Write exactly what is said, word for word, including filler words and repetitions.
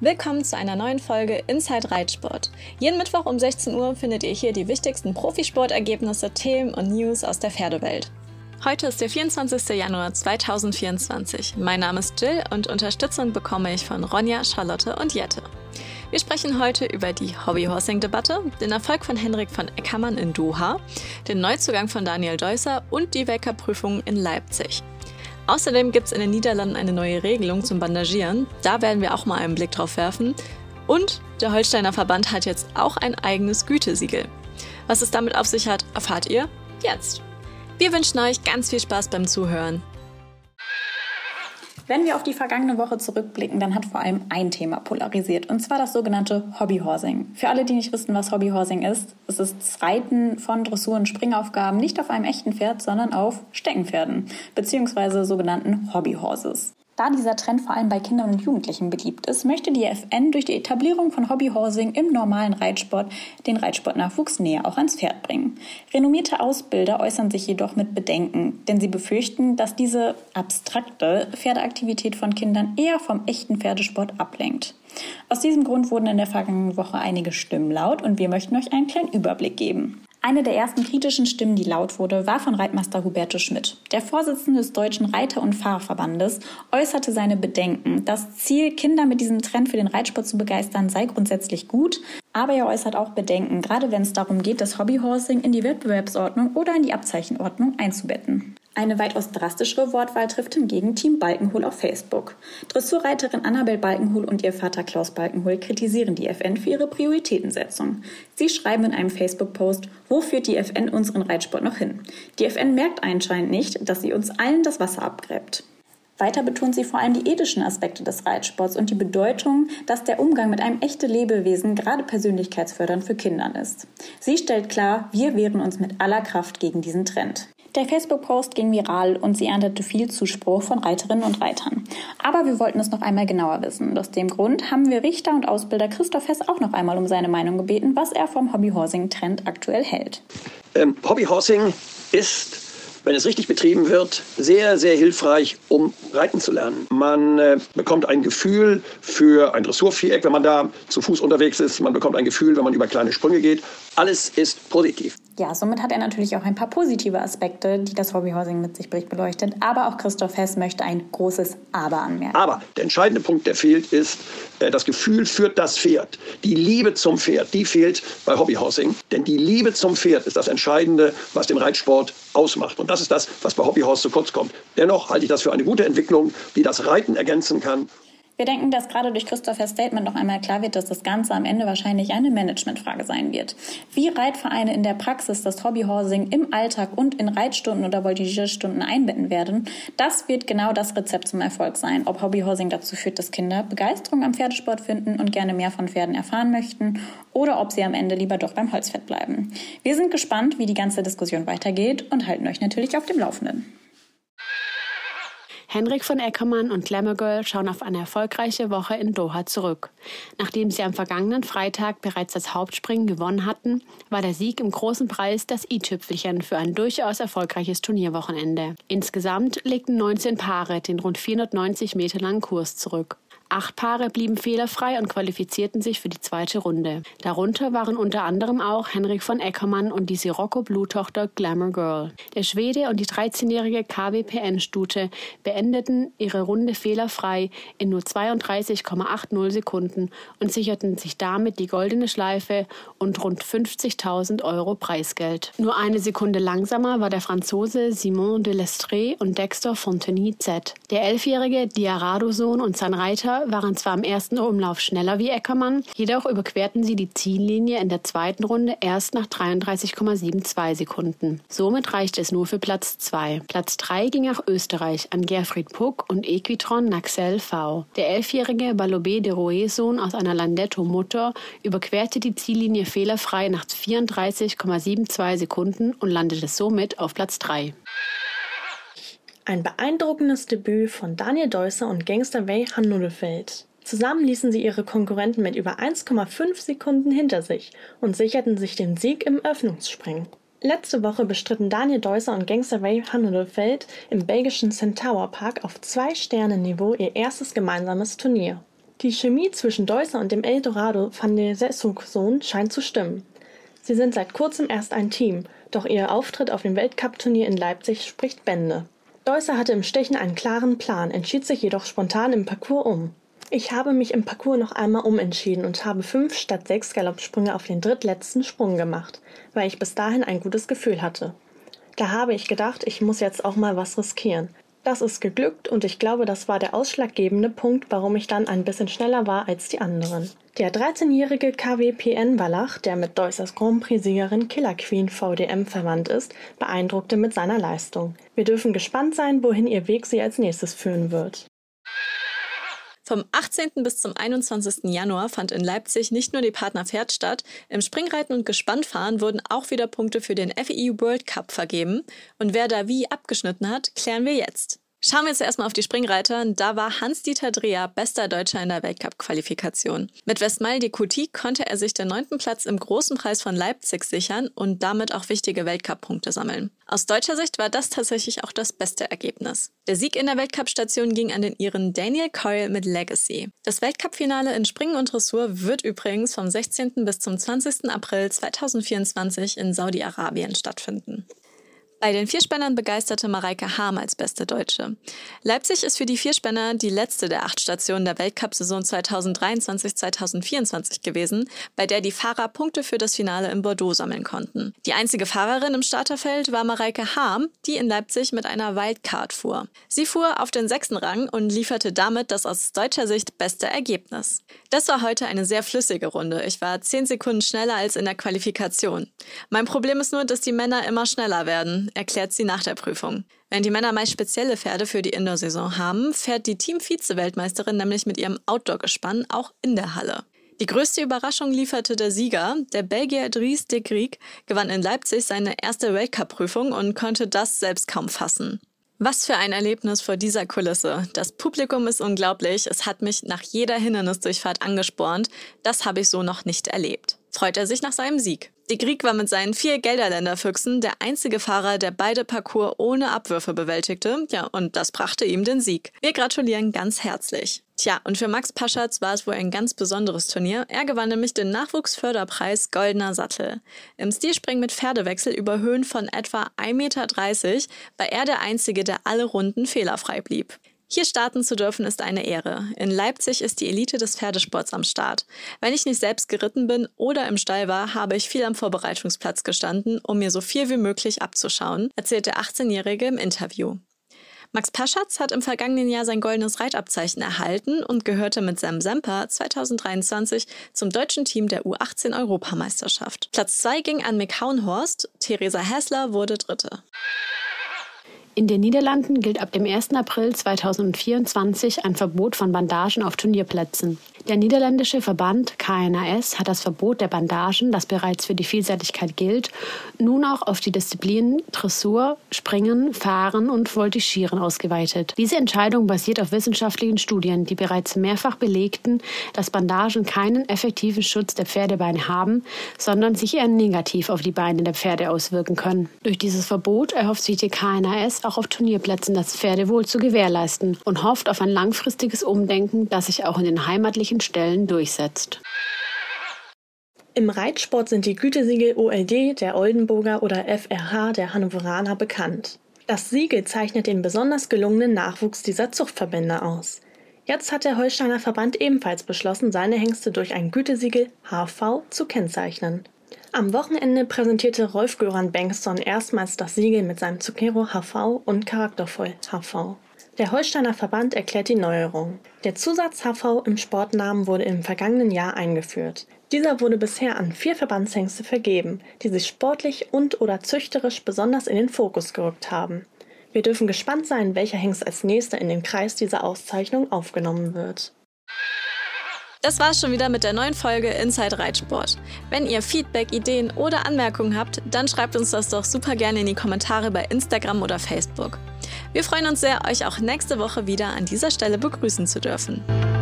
Willkommen zu einer neuen Folge Inside Reitsport. Jeden Mittwoch um sechzehn Uhr findet ihr hier die wichtigsten Profisportergebnisse, Themen und News aus der Pferdewelt. Heute ist der vierundzwanzigster Januar zweitausendvierundzwanzig. Mein Name ist Jill und Unterstützung bekomme ich von Ronja, Charlotte und Jette. Wir sprechen heute über die Hobbyhorsing-Debatte, den Erfolg von Henrik von Eckermann in Doha, den Neuzugang von Daniel Deusser und die Weltcup-Prüfung in Leipzig. Außerdem gibt es in den Niederlanden eine neue Regelung zum Bandagieren. Da werden wir auch mal einen Blick drauf werfen. Und der Holsteiner Verband hat jetzt auch ein eigenes Gütesiegel. Was es damit auf sich hat, erfahrt ihr jetzt. Wir wünschen euch ganz viel Spaß beim Zuhören. Wenn wir auf die vergangene Woche zurückblicken, dann hat vor allem ein Thema polarisiert, und zwar das sogenannte Hobbyhorsing. Für alle, die nicht wissen, was Hobbyhorsing ist, es ist das Reiten von Dressur- und Springaufgaben nicht auf einem echten Pferd, sondern auf Steckenpferden, beziehungsweise sogenannten Hobbyhorses. Da dieser Trend vor allem bei Kindern und Jugendlichen beliebt ist, möchte die F N durch die Etablierung von Hobbyhorsing im normalen Reitsport den Reitsportnachwuchs näher auch ans Pferd bringen. Renommierte Ausbilder äußern sich jedoch mit Bedenken, denn sie befürchten, dass diese abstrakte Pferdeaktivität von Kindern eher vom echten Pferdesport ablenkt. Aus diesem Grund wurden in der vergangenen Woche einige Stimmen laut und wir möchten euch einen kleinen Überblick geben. Eine der ersten kritischen Stimmen, die laut wurde, war von Reitmeister Hubertus Schmidt. Der Vorsitzende des Deutschen Reiter- und Fahrerverbandes äußerte seine Bedenken. Das Ziel, Kinder mit diesem Trend für den Reitsport zu begeistern, sei grundsätzlich gut, aber er äußert auch Bedenken, gerade wenn es darum geht, das Hobbyhorsing in die Wettbewerbsordnung oder in die Abzeichenordnung einzubetten. Eine weitaus drastischere Wortwahl trifft hingegen Team Balkenhol auf Facebook. Dressurreiterin Annabel Balkenhol und ihr Vater Klaus Balkenhol kritisieren die F N für ihre Prioritätensetzung. Sie schreiben in einem Facebook-Post: Wo führt die F N unseren Reitsport noch hin? Die F N merkt anscheinend nicht, dass sie uns allen das Wasser abgräbt. Weiter betont sie vor allem die ethischen Aspekte des Reitsports und die Bedeutung, dass der Umgang mit einem echten Lebewesen gerade persönlichkeitsfördernd für Kinder ist. Sie stellt klar, wir wehren uns mit aller Kraft gegen diesen Trend. Der Facebook-Post ging viral und sie erntete viel Zuspruch von Reiterinnen und Reitern. Aber wir wollten es noch einmal genauer wissen. Und aus dem Grund haben wir Richter und Ausbilder Christoph Hess auch noch einmal um seine Meinung gebeten, was er vom Hobbyhorsing-Trend aktuell hält. Ähm, Hobbyhorsing ist, wenn es richtig betrieben wird, sehr, sehr hilfreich, um reiten zu lernen. Man äh, bekommt ein Gefühl für ein Dressurviereck, wenn man da zu Fuß unterwegs ist. Man bekommt ein Gefühl, wenn man über kleine Sprünge geht. Alles ist positiv. Ja, somit hat er natürlich auch ein paar positive Aspekte, die das Hobbyhorsing mit sich bringt, beleuchtet. Aber auch Christoph Hess möchte ein großes Aber anmerken. Aber der entscheidende Punkt, der fehlt, ist äh, das Gefühl für das Pferd. Die Liebe zum Pferd, die fehlt bei Hobbyhorsing. Denn die Liebe zum Pferd ist das Entscheidende, was den Reitsport ausmacht. Und das ist das, was bei Hobbyhorse zu kurz kommt. Dennoch halte ich das für eine gute Entwicklung, die das Reiten ergänzen kann. Wir denken, dass gerade durch Christophers Statement noch einmal klar wird, dass das Ganze am Ende wahrscheinlich eine Managementfrage sein wird. Wie Reitvereine in der Praxis das Hobbyhorsing im Alltag und in Reitstunden oder Voltigierstunden einbetten werden, das wird genau das Rezept zum Erfolg sein. Ob Hobbyhorsing dazu führt, dass Kinder Begeisterung am Pferdesport finden und gerne mehr von Pferden erfahren möchten, oder ob sie am Ende lieber doch beim Holzpferd bleiben. Wir sind gespannt, wie die ganze Diskussion weitergeht und halten euch natürlich auf dem Laufenden. Henrik von Eckermann und Glamour Girl schauen auf eine erfolgreiche Woche in Doha zurück. Nachdem sie am vergangenen Freitag bereits das Hauptspringen gewonnen hatten, war der Sieg im Großen Preis das i-Tüpfelchen für ein durchaus erfolgreiches Turnierwochenende. Insgesamt legten neunzehn Paare den rund vierhundertneunzig Meter langen Kurs zurück. Acht Paare blieben fehlerfrei und qualifizierten sich für die zweite Runde. Darunter waren unter anderem auch Henrik von Eckermann und die Sirocco-Bluttochter Glamour Girl. Der Schwede und die dreizehnjährige K W P N-Stute beendeten ihre Runde fehlerfrei in nur zweiunddreißig Komma achtzig Sekunden und sicherten sich damit die goldene Schleife und rund fünfzigtausend Euro Preisgeld. Nur eine Sekunde langsamer war der Franzose Simon de Lestrée und Dexter Fontenay-Z. Der elfjährige Diarado-Sohn und sein Reiter waren zwar im ersten Umlauf schneller wie Eckermann, jedoch überquerten sie die Ziellinie in der zweiten Runde erst nach dreiunddreißig Komma zweiundsiebzig Sekunden. Somit reichte es nur für Platz zwei. Platz drei ging nach Österreich an Gerfried Puck und Equitron Naxel V. Der elfjährige Balobé de Roé-Sohn aus einer Landetto-Mutter überquerte die Ziellinie fehlerfrei nach vierunddreißig Komma zweiundsiebzig Sekunden und landete somit auf Platz drei. Ein beeindruckendes Debüt von Daniel Deusser und Gangster Ray Hanudefeld. Zusammen ließen sie ihre Konkurrenten mit über eins Komma fünf Sekunden hinter sich und sicherten sich den Sieg im Öffnungsspringen. Letzte Woche bestritten Daniel Deusser und Gangster Ray Hanudefeld im belgischen Centaur Park auf Zwei-Sterne-Niveau ihr erstes gemeinsames Turnier. Die Chemie zwischen Deusser und dem Eldorado van der Sessuck-Sohn scheint zu stimmen. Sie sind seit kurzem erst ein Team, doch ihr Auftritt auf dem Weltcup-Turnier in Leipzig spricht Bände. Deusser hatte im Stechen einen klaren Plan, entschied sich jedoch spontan im Parcours um. Ich habe mich im Parcours noch einmal umentschieden und habe fünf statt sechs Galoppsprünge auf den drittletzten Sprung gemacht, weil ich bis dahin ein gutes Gefühl hatte. Da habe ich gedacht, ich muss jetzt auch mal was riskieren. Das ist geglückt und ich glaube, das war der ausschlaggebende Punkt, warum ich dann ein bisschen schneller war als die anderen. Der dreizehnjährige K W P N-Wallach, der mit Deussers Grand Prix-Siegerin Killer Queen V D M verwandt ist, beeindruckte mit seiner Leistung. Wir dürfen gespannt sein, wohin ihr Weg sie als nächstes führen wird. Vom achtzehnten bis zum einundzwanzigsten Januar fand in Leipzig nicht nur die Partnerpferd statt, im Springreiten und Gespannfahren wurden auch wieder Punkte für den F I U World Cup vergeben. Und wer da wie abgeschnitten hat, klären wir jetzt. Schauen wir jetzt erstmal auf die Springreiter. Da war Hans-Dieter Dreher bester Deutscher in der Weltcup-Qualifikation. Mit Westmalle de Couty konnte er sich den neunten Platz im Großen Preis von Leipzig sichern und damit auch wichtige Weltcup-Punkte sammeln. Aus deutscher Sicht war das tatsächlich auch das beste Ergebnis. Der Sieg in der Weltcup-Station ging an den Iren Daniel Coyle mit Legacy. Das Weltcup-Finale in Springen und Dressur wird übrigens vom sechzehnten bis zum zwanzigsten April zweitausendvierundzwanzig in Saudi-Arabien stattfinden. Bei den Vierspännern begeisterte Mareike Harm als beste Deutsche. Leipzig ist für die Vierspänner die letzte der acht Stationen der Weltcup-Saison zweitausenddreiundzwanzig zweitausendvierundzwanzig gewesen, bei der die Fahrer Punkte für das Finale in Bordeaux sammeln konnten. Die einzige Fahrerin im Starterfeld war Mareike Harm, die in Leipzig mit einer Wildcard fuhr. Sie fuhr auf den sechsten Rang und lieferte damit das aus deutscher Sicht beste Ergebnis. Das war heute eine sehr flüssige Runde. Ich war zehn Sekunden schneller als in der Qualifikation. Mein Problem ist nur, dass die Männer immer schneller werden, erklärt sie nach der Prüfung. Wenn die Männer meist spezielle Pferde für die Indoor-Saison haben, fährt die Team-Vize-Weltmeisterin nämlich mit ihrem Outdoor-Gespann auch in der Halle. Die größte Überraschung lieferte der Sieger. Der Belgier Dries de Griek gewann in Leipzig seine erste Weltcup-Prüfung und konnte das selbst kaum fassen. Was für ein Erlebnis vor dieser Kulisse. Das Publikum ist unglaublich. Es hat mich nach jeder Hindernisdurchfahrt angespornt. Das habe ich so noch nicht erlebt. Freut er sich nach seinem Sieg. De Griek war mit seinen vier Gelderländer-Füchsen der einzige Fahrer, der beide Parcours ohne Abwürfe bewältigte. Ja, und das brachte ihm den Sieg. Wir gratulieren ganz herzlich. Tja, und für Max Paschatz war es wohl ein ganz besonderes Turnier. Er gewann nämlich den Nachwuchsförderpreis Goldener Sattel. Im Stilspringen mit Pferdewechsel über Höhen von etwa ein Meter dreißig war er der Einzige, der alle Runden fehlerfrei blieb. Hier starten zu dürfen ist eine Ehre. In Leipzig ist die Elite des Pferdesports am Start. Wenn ich nicht selbst geritten bin oder im Stall war, habe ich viel am Vorbereitungsplatz gestanden, um mir so viel wie möglich abzuschauen, erzählt der achtzehnjährige im Interview. Max Paschatz hat im vergangenen Jahr sein goldenes Reitabzeichen erhalten und gehörte mit Sam Semper zweitausenddreiundzwanzig zum deutschen Team der U achtzehn Europameisterschaft. Platz zwei ging an Mick Hauenhorst, Theresa Hässler wurde Dritte. In den Niederlanden gilt ab dem ersten April zweitausendvierundzwanzig ein Verbot von Bandagen auf Turnierplätzen. Der niederländische Verband K N A S hat das Verbot der Bandagen, das bereits für die Vielseitigkeit gilt, nun auch auf die Disziplinen Dressur, Springen, Fahren und Voltigieren ausgeweitet. Diese Entscheidung basiert auf wissenschaftlichen Studien, die bereits mehrfach belegten, dass Bandagen keinen effektiven Schutz der Pferdebeine haben, sondern sich eher negativ auf die Beine der Pferde auswirken können. Durch dieses Verbot erhofft sich die K N A S auch auf Turnierplätzen das Pferdewohl zu gewährleisten und hofft auf ein langfristiges Umdenken, das sich auch in den heimatlichen Stellen durchsetzt. Im Reitsport sind die Gütesiegel O L D der Oldenburger oder F R H der Hannoveraner bekannt. Das Siegel zeichnet den besonders gelungenen Nachwuchs dieser Zuchtverbände aus. Jetzt hat der Holsteiner Verband ebenfalls beschlossen, seine Hengste durch ein Gütesiegel H V zu kennzeichnen. Am Wochenende präsentierte Rolf-Göran Bengtsson erstmals das Siegel mit seinem Zucchero H V und Charaktervoll H V. Der Holsteiner Verband erklärt die Neuerung. Der Zusatz H V im Sportnamen wurde im vergangenen Jahr eingeführt. Dieser wurde bisher an vier Verbandshengste vergeben, die sich sportlich und oder züchterisch besonders in den Fokus gerückt haben. Wir dürfen gespannt sein, welcher Hengst als nächster in den Kreis dieser Auszeichnung aufgenommen wird. Das war's schon wieder mit der neuen Folge Inside Reitsport. Wenn ihr Feedback, Ideen oder Anmerkungen habt, dann schreibt uns das doch super gerne in die Kommentare bei Instagram oder Facebook. Wir freuen uns sehr, euch auch nächste Woche wieder an dieser Stelle begrüßen zu dürfen.